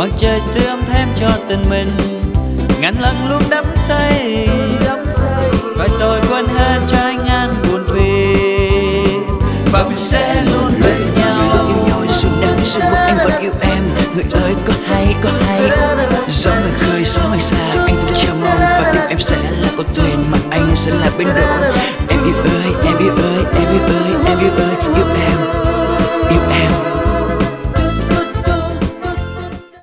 Mặt trời tươi thêm cho tình mình, ngàn lần luôn đắm say. Và tôi quên hết trái ngang buồn phiền, và mình sẽ luôn bên nhau. Yêu nhau dù nắng dù mưa anh vẫn yêu em. Người ơi có hay gió ngoài khơi sóng ngoài xa, anh vẫn chờ mong và tim em sẽ là con thuyền mà anh sẽ là bên đỗ. Em yêu